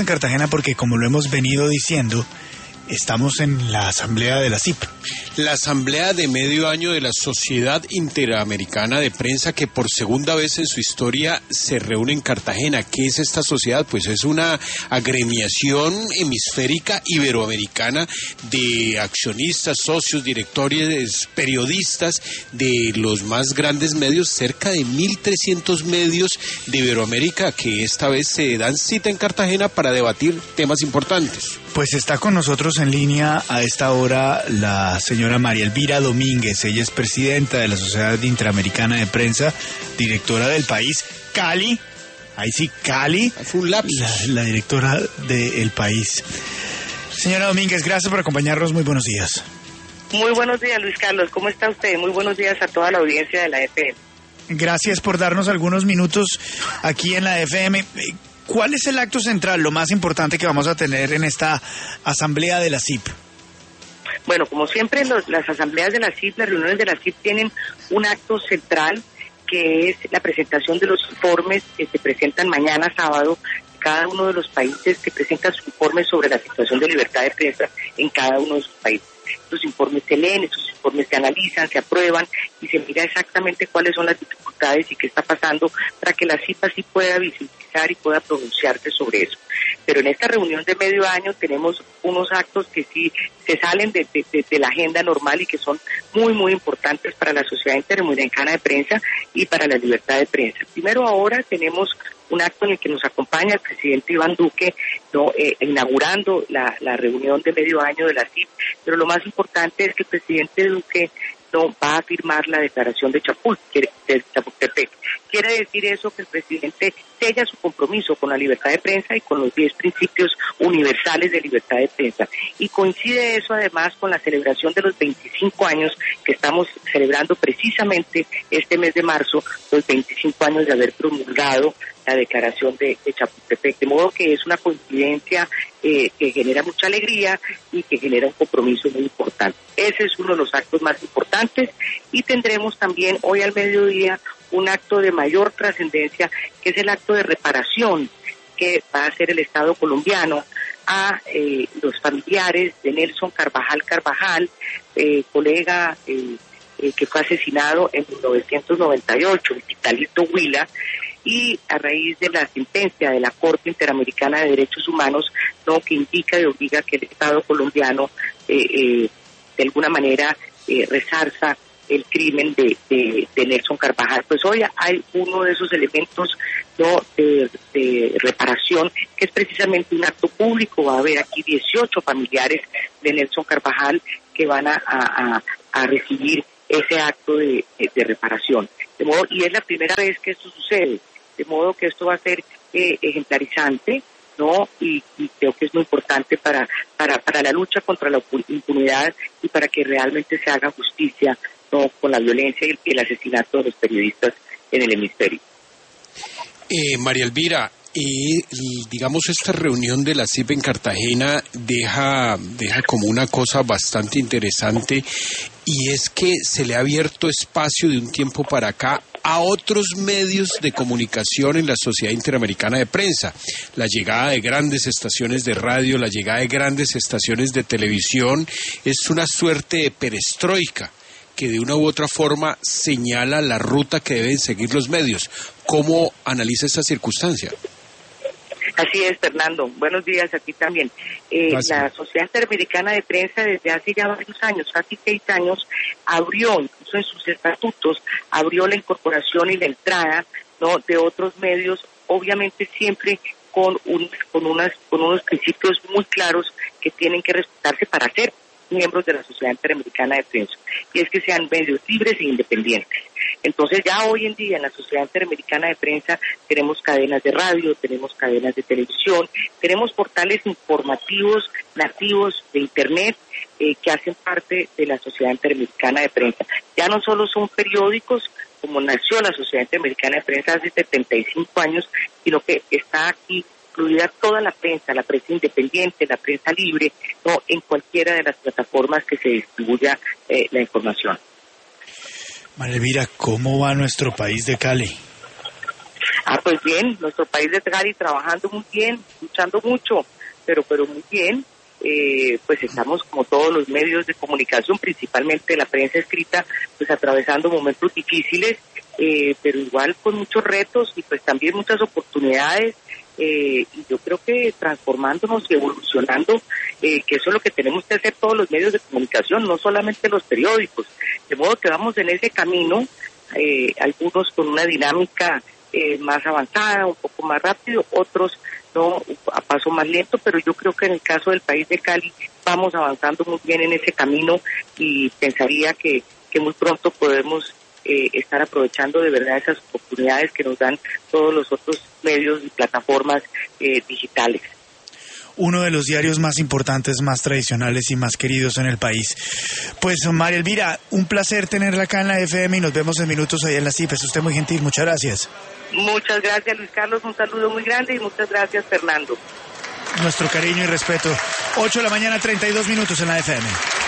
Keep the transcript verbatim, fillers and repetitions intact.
en Cartagena porque, como lo hemos venido diciendo, estamos en la asamblea de la C I P. La asamblea de medio año de la Sociedad Interamericana de Prensa, que por segunda vez en su historia se reúne en Cartagena. ¿Qué es esta sociedad? Pues es una agremiación hemisférica iberoamericana de accionistas, socios, directores, periodistas de los más grandes medios, cerca de mil trescientos medios de Iberoamérica, que esta vez se dan cita en Cartagena para debatir temas importantes. Pues está con nosotros en línea a esta hora la señora María Elvira Domínguez. Ella es presidenta de la Sociedad Interamericana de Prensa, directora del País. Cali, ahí sí, Cali, fue un lapsus. La, la directora del País. Señora Domínguez, gracias por acompañarnos. Muy buenos días. Muy buenos días, Luis Carlos. ¿Cómo está usted? Muy buenos días a toda la audiencia de la F M. Gracias por darnos algunos minutos aquí en la F M. ¿Cuál es el acto central, lo más importante que vamos a tener en esta asamblea de la C I P? Bueno, como siempre, los, las asambleas de la C I P, las reuniones de la C I P tienen un acto central que es la presentación de los informes que se presentan mañana sábado. Cada uno de los países que presenta su informe sobre la situación de libertad de prensa en cada uno de sus países. Estos informes se leen, estos informes se analizan, se aprueban y se mira exactamente cuáles son las dificultades y qué está pasando para que la C I P así pueda visibilizar y pueda pronunciarse sobre eso. Pero en esta reunión de medio año tenemos unos actos que sí se salen de, de, de, de la agenda normal y que son muy, muy importantes para la Sociedad Interamericana de Prensa y para la libertad de prensa. Primero, ahora tenemos un acto en el que nos acompaña el presidente Iván Duque, no eh, inaugurando la, la reunión de medio año de la C I P, pero lo más importante es que el presidente Duque no va a firmar la declaración de Chapultepec. De Chapultepec. Quiere decir eso que el presidente sella su compromiso con la libertad de prensa y con los diez principios universales de libertad de prensa. Y coincide eso además con la celebración de los veinticinco años que estamos celebrando precisamente este mes de marzo, los veinticinco años de haber promulgado la declaración de, de Chapultepec, de modo que es una coincidencia eh, que genera mucha alegría y que genera un compromiso muy importante. Ese es uno de los actos más importantes y tendremos también hoy al mediodía un acto de mayor trascendencia, que es el acto de reparación que va a hacer el Estado colombiano a eh, los familiares de Nelson Carvajal Carvajal, eh, colega eh, eh, que fue asesinado en mil novecientos noventa y ocho, el Vitalito Huila, y a raíz de la sentencia de la Corte Interamericana de Derechos Humanos, no, que indica y obliga que el Estado colombiano eh, eh, de alguna manera eh, resarza el crimen de, de, de Nelson Carvajal. Pues hoy hay uno de esos elementos no de, de reparación, que es precisamente un acto público. Va a haber aquí dieciocho familiares de Nelson Carvajal que van a, a, a recibir ese acto de, de, de reparación. De modo, y es la primera vez que esto sucede, de modo que esto va a ser eh, ejemplarizante, ¿no? Y, y creo que es muy importante para, para, para la lucha contra la impunidad y para que realmente se haga justicia, ¿no?, con la violencia y el asesinato de los periodistas en el hemisferio. Eh, María Elvira, eh, digamos esta reunión de la C I P en Cartagena deja, deja como una cosa bastante interesante, y es que se le ha abierto espacio de un tiempo para acá a otros medios de comunicación en la Sociedad Interamericana de Prensa. La llegada de grandes estaciones de radio, la llegada de grandes estaciones de televisión es una suerte de perestroika que de una u otra forma señala la ruta que deben seguir los medios. ¿Cómo analiza esta circunstancia? Así es, Fernando. Buenos días a ti también. Eh, la Sociedad Interamericana de Prensa desde hace ya varios años, casi seis años, abrió, incluso en sus estatutos, abrió la incorporación y la entrada, ¿no?, de otros medios, obviamente siempre con, un, con, unas, con unos principios muy claros que tienen que respetarse para ser miembros de la Sociedad Interamericana de Prensa, y es que sean medios libres e independientes. Entonces ya hoy en día en la Sociedad Interamericana de Prensa tenemos cadenas de radio, tenemos cadenas de televisión, tenemos portales informativos nativos de Internet eh, que hacen parte de la Sociedad Interamericana de Prensa. Ya no solo son periódicos, como nació la Sociedad Interamericana de Prensa hace setenta y cinco años, sino que está aquí incluida toda la prensa, la prensa independiente, la prensa libre, no en cualquiera de las plataformas que se distribuya eh, la información. María Elvira, ¿cómo va nuestro país de Cali? Ah, pues bien, nuestro país de Cali trabajando muy bien, luchando mucho, pero pero muy bien. Eh, pues estamos, como todos los medios de comunicación, principalmente la prensa escrita, pues atravesando momentos difíciles, eh, pero igual con muchos retos y pues también muchas oportunidades, eh, y yo creo que transformándonos y evolucionando, eh, que eso es lo que tenemos que hacer todos los medios de comunicación, no solamente los periódicos, de modo que vamos en ese camino, eh, algunos con una dinámica eh, más avanzada, un poco más rápido, otros no a paso más lento, pero yo creo que en el caso del país de Cali vamos avanzando muy bien en ese camino y pensaría que, que muy pronto podemos eh, estar aprovechando de verdad esas oportunidades que nos dan todos los otros medios y plataformas eh, digitales. Uno de los diarios más importantes, más tradicionales y más queridos en el país. Pues María Elvira, un placer tenerla acá en la F M y nos vemos en minutos ahí en las C I P. Es usted muy gentil, muchas gracias. Muchas gracias, Luis Carlos, un saludo muy grande y muchas gracias, Fernando. Nuestro cariño y respeto. ocho de la mañana, treinta y dos minutos en la F M.